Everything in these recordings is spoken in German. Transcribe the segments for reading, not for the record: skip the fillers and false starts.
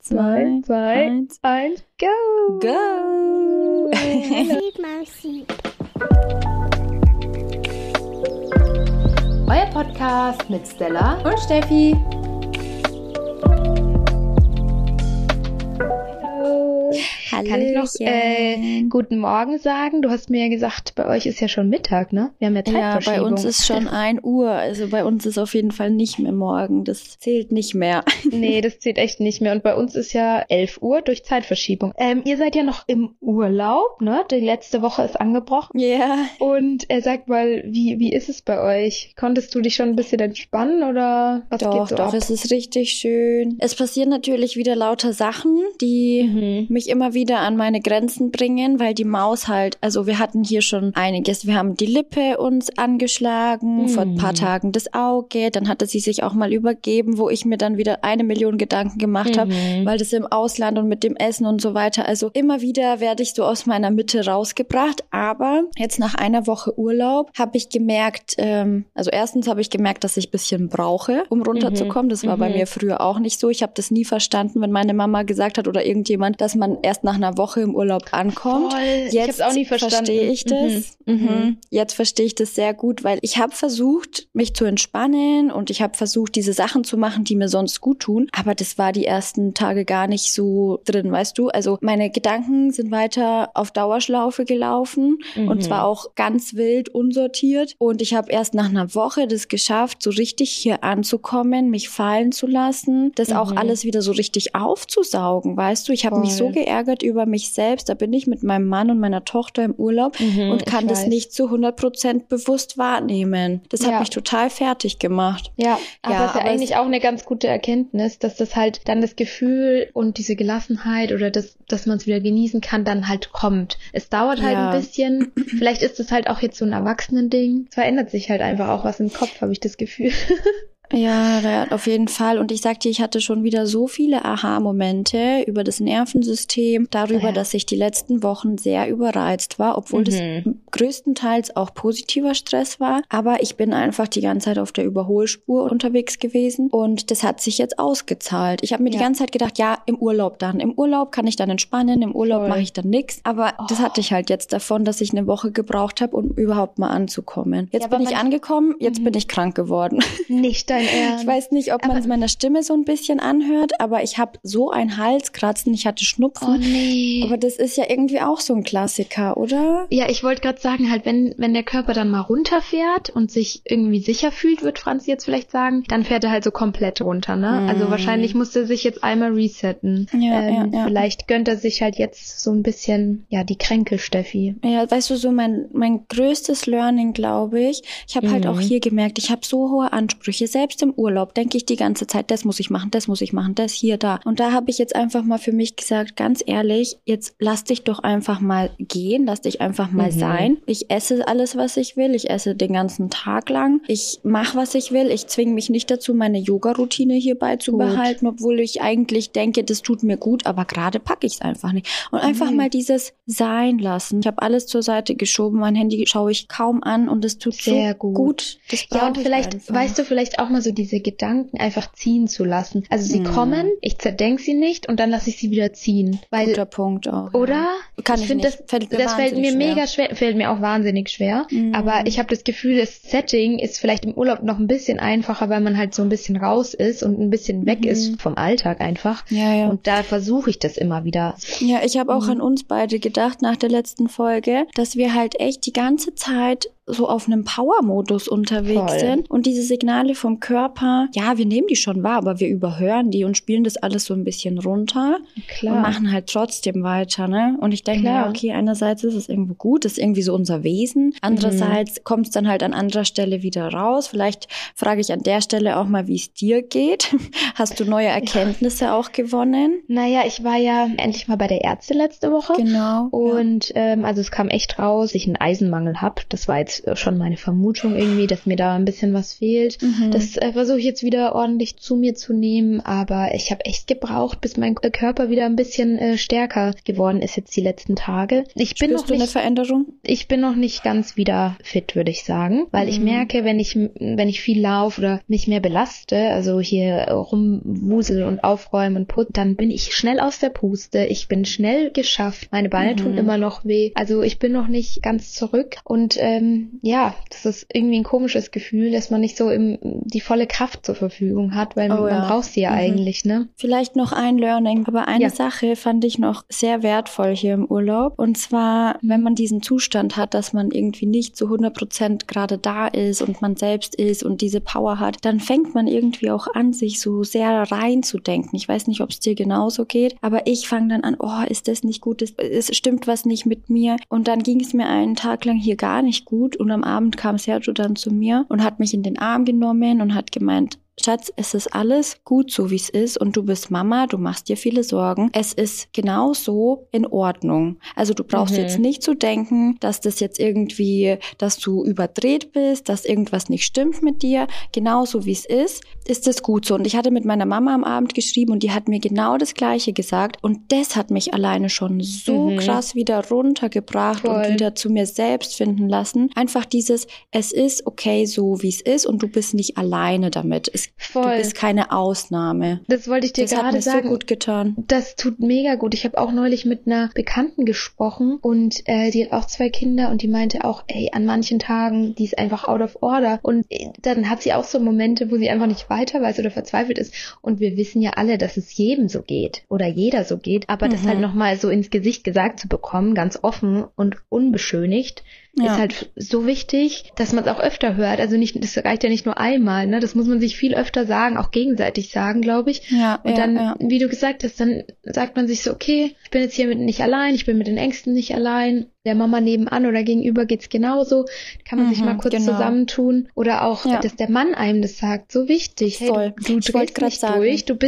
2, 1, go! Go! Euer Podcast mit Stella und Steffi. Kann ich noch guten Morgen sagen? Du hast mir ja gesagt, bei euch ist ja schon Mittag, ne? Wir haben ja Zeitverschiebung. Ja, bei uns ist schon 1 Uhr. Also bei uns ist auf jeden Fall nicht mehr morgen. Das zählt nicht mehr. Nee, das zählt echt nicht mehr. Und bei uns ist ja 11 Uhr durch Zeitverschiebung. Ihr seid ja noch im Urlaub, ne? Die letzte Woche ist angebrochen. Ja. Yeah. Und sag mal, wie ist es bei euch? Konntest du dich schon ein bisschen entspannen oder was geht so ab? Doch, es ist richtig schön. Es passieren natürlich wieder lauter Sachen, die mich immer wieder an meine Grenzen bringen, weil die Maus halt, also wir hatten hier schon einiges. Wir haben die Lippe uns angeschlagen, vor ein paar Tagen das Auge, dann hatte sie sich auch mal übergeben, wo ich mir dann wieder 1 Million Gedanken gemacht habe, weil das im Ausland und mit dem Essen und so weiter, also immer wieder werde ich so aus meiner Mitte rausgebracht, aber jetzt nach einer Woche Urlaub habe ich gemerkt, also erstens habe ich gemerkt, dass ich ein bisschen brauche, um runterzukommen. Das war bei mir früher auch nicht so. Ich habe das nie verstanden, wenn meine Mama gesagt hat oder irgendjemand, dass man erst nach einer Woche im Urlaub ankommt. Voll. Jetzt ich habe es auch nie verstanden. Verstehe ich das. Jetzt verstehe ich das sehr gut, weil ich habe versucht, mich zu entspannen und ich habe versucht, diese Sachen zu machen, die mir sonst gut tun. Aber das war die ersten Tage gar nicht so drin, weißt du? Also meine Gedanken sind weiter auf Dauerschlaufe gelaufen und zwar auch ganz wild, unsortiert. Und ich habe erst nach einer Woche das geschafft, so richtig hier anzukommen, mich fallen zu lassen, das auch alles wieder so richtig aufzusaugen, weißt du? Ich habe mich so geärgert über mich selbst. Da bin ich mit meinem Mann und meiner Tochter im Urlaub und kann das nicht zu 100% bewusst wahrnehmen. Das hat mich total fertig gemacht. Ja, aber ist ja eigentlich auch eine ganz gute Erkenntnis, dass das halt dann das Gefühl und diese Gelassenheit oder dass man es wieder genießen kann, dann halt kommt. Es dauert halt ein bisschen. Vielleicht ist es halt auch jetzt so ein Erwachsenending. Es verändert sich halt einfach auch was im Kopf, habe ich das Gefühl. Ja, auf jeden Fall. Und ich sag dir, ich hatte schon wieder so viele Aha-Momente über das Nervensystem, darüber, dass ich die letzten Wochen sehr überreizt war, obwohl das größtenteils auch positiver Stress war. Aber ich bin einfach die ganze Zeit auf der Überholspur unterwegs gewesen und das hat sich jetzt ausgezahlt. Ich habe mir die ganze Zeit gedacht, ja, im Urlaub dann. Im Urlaub kann ich dann entspannen, im Urlaub mache ich dann nichts. Aber das hatte ich halt jetzt davon, dass ich eine Woche gebraucht habe, um überhaupt mal anzukommen. Jetzt bin ich angekommen, jetzt bin ich krank geworden. Nicht dein Ernst. Ich weiß nicht, ob man es meiner Stimme so ein bisschen anhört, aber ich habe so ein Halskratzen, ich hatte Schnupfen. Oh nee. Aber das ist ja irgendwie auch so ein Klassiker, oder? Ja, ich wollte gerade sagen, halt, wenn der Körper dann mal runterfährt und sich irgendwie sicher fühlt, wird Franz jetzt vielleicht sagen, dann fährt er halt so komplett runter, ne? Also wahrscheinlich muss er sich jetzt einmal resetten. Ja. Vielleicht gönnt er sich halt jetzt so ein bisschen, die Kränke, Steffi. Ja, weißt du, so mein größtes Learning, glaube ich, habe halt auch hier gemerkt, ich habe so hohe Ansprüche, selbst im Urlaub denke ich die ganze Zeit, das muss ich machen, das hier, da. Und da habe ich jetzt einfach mal für mich gesagt, ganz ehrlich, jetzt lass dich doch einfach mal gehen, lass dich einfach mal sein. Ich esse alles, was ich will, ich esse den ganzen Tag lang, ich mache, was ich will, ich zwinge mich nicht dazu, meine Yoga-Routine hier beizubehalten, obwohl ich eigentlich denke, das tut mir gut, aber gerade packe ich es einfach nicht. Und einfach mal dieses Sein lassen. Ich habe alles zur Seite geschoben, mein Handy schaue ich kaum an und es tut sehr so gut. Das und vielleicht, einfach. Weißt du, vielleicht auch mal so diese Gedanken einfach ziehen zu lassen. Also sie kommen, ich zerdenke sie nicht und dann lasse ich sie wieder ziehen. Weil, guter Punkt auch. Oder? Kann ich finde, das fällt mir mega schwer, fällt mir auch wahnsinnig schwer. Aber ich habe das Gefühl, das Setting ist vielleicht im Urlaub noch ein bisschen einfacher, weil man halt so ein bisschen raus ist und ein bisschen weg ist vom Alltag einfach. Ja. Und da versuche ich das immer wieder. Ja, ich habe auch an uns beide gedacht nach der letzten Folge, dass wir halt echt die ganze Zeit so auf einem Power-Modus unterwegs sind und diese Signale vom Körper, wir nehmen die schon wahr, aber wir überhören die und spielen das alles so ein bisschen runter und machen halt trotzdem weiter, ne? Und ich denke, okay, einerseits ist es irgendwo gut, das ist irgendwie so unser Wesen, andererseits kommt es dann halt an anderer Stelle wieder raus. Vielleicht frage ich an der Stelle auch mal, wie es dir geht. Hast du neue Erkenntnisse auch gewonnen? Naja, ich war ja endlich mal bei der Ärztin letzte Woche. Genau. Und also es kam echt raus, dass ich einen Eisenmangel habe. Das war jetzt jetzt schon meine Vermutung irgendwie, dass mir da ein bisschen was fehlt. Das versuche ich jetzt wieder ordentlich zu mir zu nehmen, aber ich habe echt gebraucht, bis mein Körper wieder ein bisschen stärker geworden ist jetzt die letzten Tage. Spürst du eine Veränderung? Ich bin noch nicht ganz wieder fit, würde ich sagen, weil ich merke, wenn ich viel laufe oder mich mehr belaste, also hier rumwusel und aufräumen und putzen, dann bin ich schnell aus der Puste. Ich bin schnell geschafft. Meine Beine tun immer noch weh. Also ich bin noch nicht ganz zurück und das ist irgendwie ein komisches Gefühl, dass man nicht so die volle Kraft zur Verfügung hat, weil man braucht sie ja eigentlich, ne? Vielleicht noch ein Learning, aber eine Sache fand ich noch sehr wertvoll hier im Urlaub, und zwar, wenn man diesen Zustand hat, dass man irgendwie nicht zu 100% gerade da ist und man selbst ist und diese Power hat, dann fängt man irgendwie auch an, sich so sehr reinzudenken. Ich weiß nicht, ob es dir genauso geht, aber ich fange dann an, ist das nicht gut, es stimmt was nicht mit mir, und dann ging es mir einen Tag lang hier gar nicht gut, und am Abend kam Sergio dann zu mir und hat mich in den Arm genommen und hat gemeint, Schatz, es ist alles gut so, wie es ist, und du bist Mama, du machst dir viele Sorgen. Es ist genau so in Ordnung. Also du brauchst jetzt nicht zu denken, dass das jetzt irgendwie, dass du überdreht bist, dass irgendwas nicht stimmt mit dir. Genauso wie es ist es gut so. Und ich hatte mit meiner Mama am Abend geschrieben und die hat mir genau das Gleiche gesagt. Und das hat mich alleine schon so krass wieder runtergebracht und wieder zu mir selbst finden lassen. Einfach dieses, es ist okay so, wie es ist, und du bist nicht alleine damit. Du bist keine Ausnahme. Das wollte ich dir gerade sagen. Das hat mir so gut getan. Das tut mega gut. Ich habe auch neulich mit einer Bekannten gesprochen und die hat auch 2 Kinder und die meinte auch, an manchen Tagen, die ist einfach out of order. Und dann hat sie auch so Momente, wo sie einfach nicht weiter weiß oder verzweifelt ist. Und wir wissen ja alle, dass es jedem so geht oder jeder so geht. Aber das halt nochmal so ins Gesicht gesagt zu bekommen, ganz offen und unbeschönigt, ist halt so wichtig, dass man es auch öfter hört. Also das reicht ja nicht nur einmal, ne? Das muss man sich viel öfter sagen, auch gegenseitig sagen, glaube ich. Und dann, wie du gesagt hast, dann sagt man sich so, okay, ich bin jetzt hier nicht allein, ich bin mit den Ängsten nicht allein. Der Mama nebenan oder gegenüber geht's genauso. Kann man sich mal kurz zusammentun. Oder auch, dass der Mann einem das sagt. So wichtig. Hey, du drehst nicht durch. Du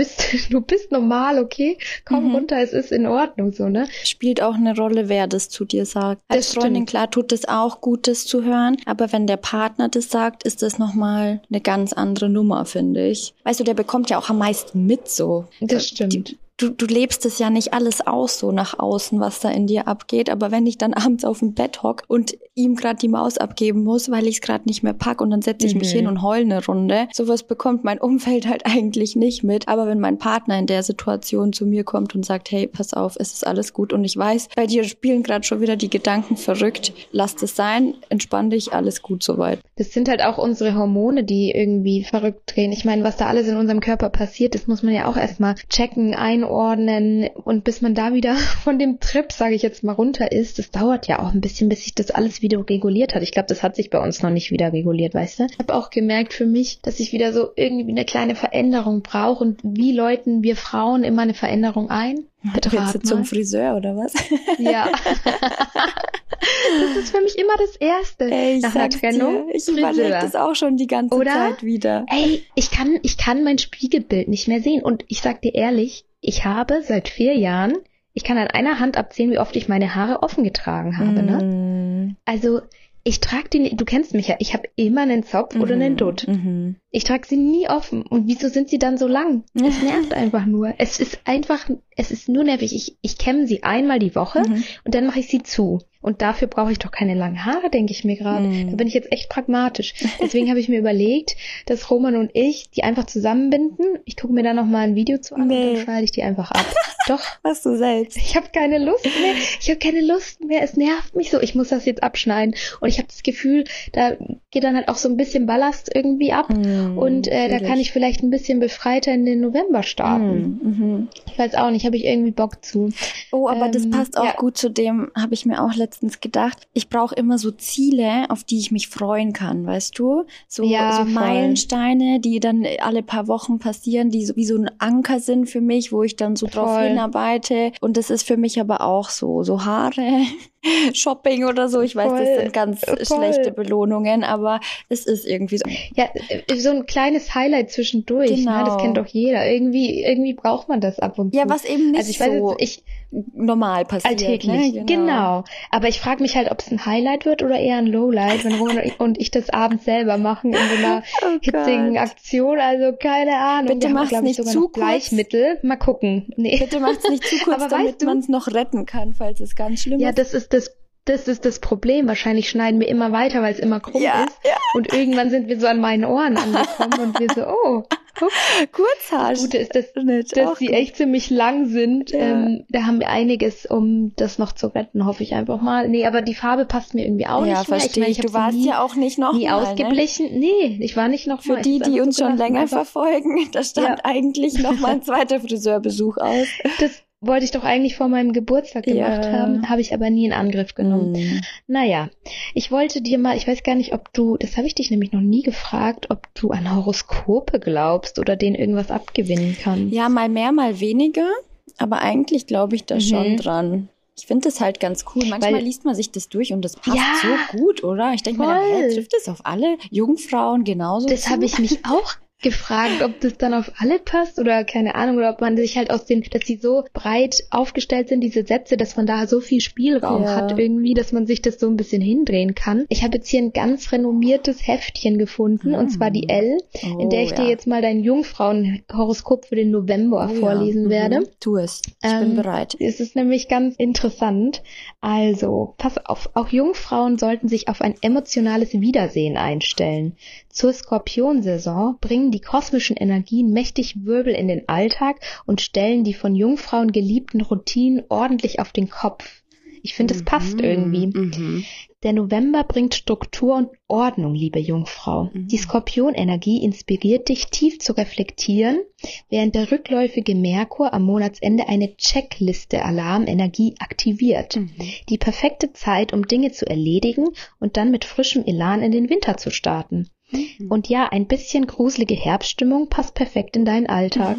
bist normal, okay? Komm runter, es ist in Ordnung, so, ne? Spielt auch eine Rolle, wer das zu dir sagt. Als Freundin, klar, tut es auch gut, das zu hören. Aber wenn der Partner das sagt, ist das nochmal eine ganz andere Nummer, finde ich. Weißt du, der bekommt ja auch am meisten mit, so. Das stimmt. Du lebst es ja nicht alles aus so nach außen, was da in dir abgeht, aber wenn ich dann abends auf dem Bett hock und ihm gerade die Maus abgeben muss, weil ich es gerade nicht mehr pack, und dann setze ich mich hin und heul eine Runde, sowas bekommt mein Umfeld halt eigentlich nicht mit. Aber wenn mein Partner in der Situation zu mir kommt und sagt, hey, pass auf, es ist alles gut und ich weiß, bei dir spielen gerade schon wieder die Gedanken verrückt, lass es sein, entspann dich, alles gut soweit. Das sind halt auch unsere Hormone, die irgendwie verrückt drehen. Ich meine, was da alles in unserem Körper passiert, das muss man ja auch erstmal checken, einordnen, und bis man da wieder von dem Trip, sage ich jetzt mal, runter ist, das dauert ja auch ein bisschen, bis sich das alles wieder reguliert hat. Ich glaube, das hat sich bei uns noch nicht wieder reguliert, weißt du? Ich habe auch gemerkt für mich, dass ich wieder so irgendwie eine kleine Veränderung brauche, und wie läuten wir Frauen immer eine Veränderung ein? Willst du zum Friseur oder was? Ja. Das ist für mich immer das Erste. Nach der Trennung. Ich überlege das auch schon die ganze Zeit wieder. Ich kann mein Spiegelbild nicht mehr sehen. Und ich sag dir ehrlich, ich habe seit 4 Jahren, ich kann an einer Hand abzählen, wie oft ich meine Haare offen getragen habe, ne? Also, ich trage die, du kennst mich ja, ich habe immer einen Zopf oder einen Dutt. Ich trage sie nie offen. Und wieso sind sie dann so lang? Es nervt einfach nur. Es ist nur nervig. Ich kämme sie einmal die Woche und dann mache ich sie zu. Und dafür brauche ich doch keine langen Haare, denke ich mir gerade. Da bin ich jetzt echt pragmatisch. Deswegen habe ich mir überlegt, dass Roman und ich die einfach zusammenbinden. Ich gucke mir da nochmal ein Video zu an und dann schneide ich die einfach ab. Doch. Was du selbst. Ich habe keine Lust mehr. Es nervt mich so. Ich muss das jetzt abschneiden. Und ich habe das Gefühl, da geht dann halt auch so ein bisschen Ballast irgendwie ab. Und da kann ich vielleicht ein bisschen befreiter in den November starten. Ich weiß auch nicht, habe ich irgendwie Bock zu. Oh, aber das passt auch gut zu dem, habe ich mir auch letztens gedacht. Ich brauche immer so Ziele, auf die ich mich freuen kann, weißt du? So Meilensteine, die dann alle paar Wochen passieren, die so wie so ein Anker sind für mich, wo ich dann so drauf hinarbeite. Und das ist für mich aber auch so Haare. Shopping oder so. Ich weiß, das sind ganz schlechte Belohnungen, aber es ist irgendwie so. Ja, so ein kleines Highlight zwischendurch, genau. Ne? Das kennt doch jeder. Irgendwie braucht man das ab und zu. Ja, was eben nicht so normal passiert. Alltäglich, ne? Genau. Aber ich frage mich halt, ob es ein Highlight wird oder eher ein Lowlight, wenn Roman und ich das abends selber machen in so einer hitzigen Aktion. Also keine Ahnung. Bitte mach's nicht sogar zu noch Bleichmittel. Mal gucken. Nee. Bitte macht's nicht zu kurz, damit man es noch retten kann, falls es ganz schlimm ist. Ja, das ist das Problem. Wahrscheinlich schneiden wir immer weiter, weil es immer krumm ist. Ja. Und irgendwann sind wir so an meinen Ohren angekommen und wir so, Kurzhaar. Das Gute ist, dass sie echt ziemlich lang sind. Ja. Da haben wir einiges, um das noch zu retten, hoffe ich einfach mal. Nee, aber die Farbe passt mir irgendwie auch nicht mehr. Ja, verstehe ich. Du warst ja auch nicht noch nie mal, ausgeblichen. Ne? Nee, ich war nicht noch Für mal. Die uns schon länger verfolgen, da stand eigentlich noch mal ein zweiter Friseurbesuch aus. Das wollte ich doch eigentlich vor meinem Geburtstag gemacht haben, habe ich aber nie in Angriff genommen. Naja, ich wollte dir mal, ich weiß gar nicht, das habe ich dich nämlich noch nie gefragt, ob du an Horoskope glaubst oder denen irgendwas abgewinnen kannst. Ja, mal mehr, mal weniger, aber eigentlich glaube ich da schon dran. Ich finde das halt ganz cool. Manchmal liest man sich das durch und das passt so gut, oder? Ich denke mir dann, trifft das auf alle Jungfrauen genauso? Das habe ich mich auch gefragt, ob das dann auf alle passt oder keine Ahnung, oder ob man sich halt dass sie so breit aufgestellt sind, diese Sätze, dass man da so viel Spielraum hat irgendwie, dass man sich das so ein bisschen hindrehen kann. Ich habe jetzt hier ein ganz renommiertes Heftchen gefunden, und zwar die Elle, in der ich dir jetzt mal dein Jungfrauenhoroskop für den November vorlesen werde. Tu es. Ich bin bereit. Es ist nämlich ganz interessant. Also, pass auf, auch Jungfrauen sollten sich auf ein emotionales Wiedersehen einstellen. Zur Skorpionsaison bringen die kosmischen Energien mächtig Wirbel in den Alltag und stellen die von Jungfrauen geliebten Routinen ordentlich auf den Kopf. Ich finde, es passt irgendwie. Der November bringt Struktur und Ordnung, liebe Jungfrau. Die Skorpionenergie inspiriert dich, tief zu reflektieren, während der rückläufige Merkur am Monatsende eine Checkliste-Alarmenergie aktiviert. Die perfekte Zeit, um Dinge zu erledigen und dann mit frischem Elan in den Winter zu starten. Und ja, ein bisschen gruselige Herbststimmung passt perfekt in deinen Alltag.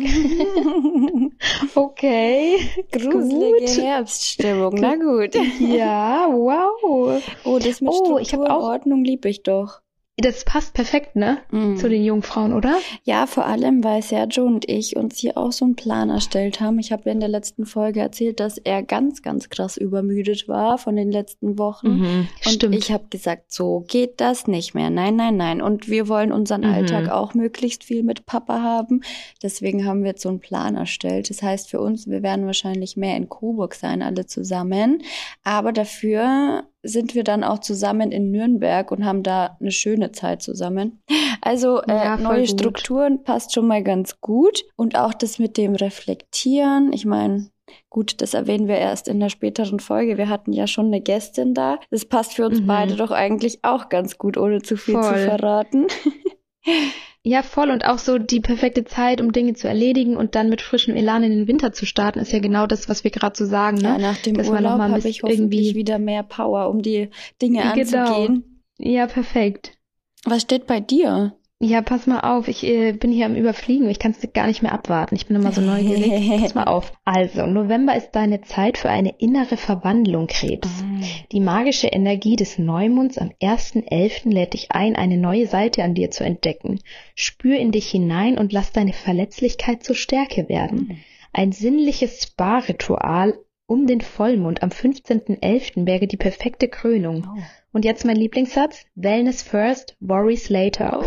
Okay. Gruselige Herbststimmung, na gut. Ja, wow. Oh, das mit Strukturordnung liebe ich doch. Das passt perfekt, ne? Zu den Jungfrauen, oder? Ja, vor allem, weil Sergio und ich uns hier auch so einen Plan erstellt haben. Ich habe ja in der letzten Folge erzählt, dass er ganz, ganz krass übermüdet war von den letzten Wochen. Und ich habe gesagt, so geht das nicht mehr. Nein. Und wir wollen unseren Alltag auch möglichst viel mit Papa haben. Deswegen haben wir jetzt so einen Plan erstellt. Das heißt für uns, wir werden wahrscheinlich mehr in Coburg sein, alle zusammen. Aber dafür sind wir dann auch zusammen in Nürnberg und haben da eine schöne Zeit zusammen. Also neue Strukturen passt schon mal ganz gut. Und auch das mit dem Reflektieren, ich meine, gut, das erwähnen wir erst in der späteren Folge. Wir hatten ja schon eine Gästin da. Das passt für uns beide doch eigentlich auch ganz gut, ohne zu viel zu verraten. Ja, voll. Und auch so die perfekte Zeit, um Dinge zu erledigen und dann mit frischem Elan in den Winter zu starten, ist ja genau das, was wir gerade so sagen. Ne? Ja, nach dem Urlaub habe ich hoffentlich wieder mehr Power, um die Dinge anzugehen. Ja, perfekt. Was steht bei dir? Ja, pass mal auf, ich bin hier am Überfliegen, ich kann es gar nicht mehr abwarten, ich bin immer so neugierig. Pass mal auf. Also, November ist deine Zeit für eine innere Verwandlung, Krebs. Die magische Energie des Neumonds am 1.11. lädt dich ein, eine neue Seite an dir zu entdecken. Spür in dich hinein und lass deine Verletzlichkeit zur Stärke werden. Ein sinnliches Spa-Ritual um den Vollmond am 15.11. wäre die perfekte Krönung. Und jetzt mein Lieblingssatz: Wellness first, worries later.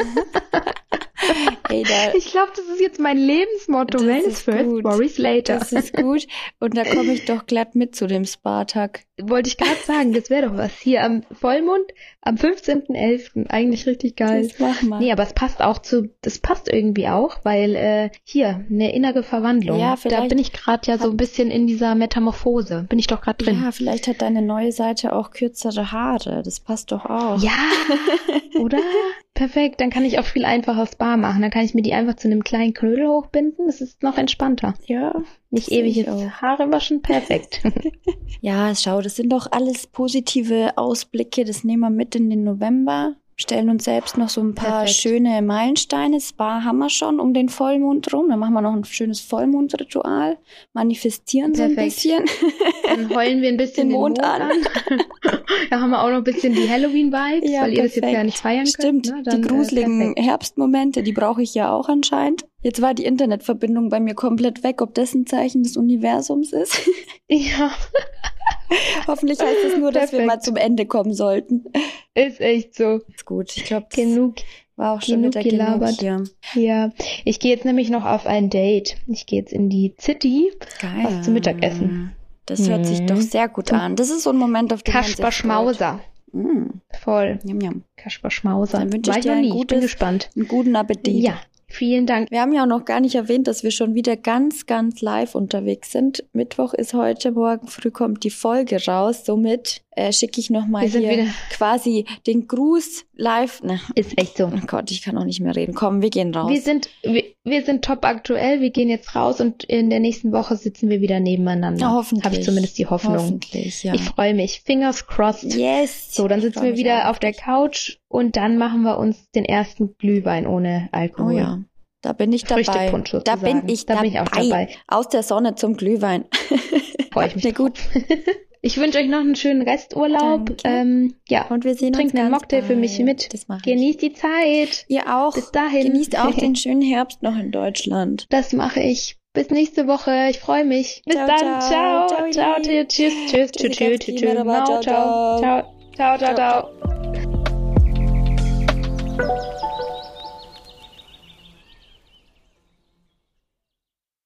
Ey, ich glaube, das ist jetzt mein Lebensmotto. Wellness first, worries later. Das ist gut. Und da komme ich doch glatt mit zu dem Spartag. Wollte ich gerade sagen, das wäre doch was. Hier am Vollmond, am 15.11. Eigentlich richtig geil. Das mach mal. Nee, aber es passt auch das passt irgendwie auch, weil hier, eine innere Verwandlung. Ja, da bin ich gerade so ein bisschen in dieser Metamorphose. Bin ich doch gerade drin. Ja, vielleicht hat deine neue Seite auch kürzere Haare. Das passt doch auch. Ja, oder? Perfekt, dann kann ich auch viel einfacher Spa machen. Dann kann ich mir die einfach zu einem kleinen Knödel hochbinden. Das ist noch entspannter. Ja. Nicht ewig Haare waschen, perfekt. Ja, schau, das sind doch alles positive Ausblicke. Das nehmen wir mit in den November. stellen uns selbst noch so ein paar Perfekt. schöne Meilensteine. Spa haben wir schon um den Vollmond rum. Dann machen wir noch ein schönes Vollmondritual. Manifestieren so ein bisschen. Dann heulen wir ein bisschen den Mond an. Da haben wir auch noch ein bisschen die Halloween-Vibes, Ja, weil ihr das jetzt perfekt. ja nicht feiern Stimmt, könnt. Ne? Dann, die gruseligen perfekt. Herbstmomente, die brauche ich ja auch anscheinend. Jetzt war die Internetverbindung bei mir komplett weg, ob das ein Zeichen des Universums ist. Ja, Hoffentlich heißt es nur, dass wir Perfekt. mal zum Ende kommen sollten. ist echt so. Ist gut, ich glaube, das Genug. war auch schon genug wieder genug gelabert. hier. Ja, ich gehe jetzt nämlich noch auf ein Date. Ich gehe jetzt in die City, Geil. was zum Mittagessen. Das hört sich doch sehr gut an. Das ist so ein Moment, auf den man sich Kasper freut. Schmauser. Voll. Yum, yum. Kasper Schmauser. Dann wünsche ich War ich dir noch ein nie. Ich bin gutes- gespannt. Einen guten Appetit. Ja, vielen Dank. Wir haben ja auch noch gar nicht erwähnt, dass wir schon wieder ganz, ganz live unterwegs sind. Mittwoch ist heute, morgen früh kommt die Folge raus. Somit schicke ich nochmal Wir sind hier wieder- quasi den Gruß live. Ist echt so. Oh Gott, ich kann auch nicht mehr reden. Komm, wir gehen raus. Wir sind top aktuell. Wir gehen jetzt raus und in der nächsten Woche sitzen wir wieder nebeneinander. Ja, hoffentlich. Habe ich zumindest die Hoffnung. Hoffentlich, ja. Ich freue mich. Fingers crossed. Yes. So, dann Ich sitzen freu wir mich wieder auch. auf der Couch und dann machen wir uns den ersten Glühwein ohne Oh Alkohol. ja. Da bin ich dabei. Früchtepunsch Da sozusagen. bin ich Da dabei. bin ich auch dabei. Aus der Sonne zum Glühwein. Freue ich mich Na gut. Ich wünsche euch noch einen schönen Resturlaub. Danke. Ja, Und wir sehen trinkt uns einen ganz Mocktail für mich bald. mit. Das mache ich. Genießt die Zeit. Ihr auch. Bis dahin. Genießt auch den schönen Herbst noch in Deutschland. Das mache ich. Bis nächste Woche. Ich freue mich. Bis Ciao, dann. ciao. Ciao. Ciao, Ciao. Ili. Tschüss. Tschüss. Tschüss. Tschüssikowski, Tschüss. Tschüss. merhaba, ciao, Ciao. Ciao. Ciao. Ciao. Ciao.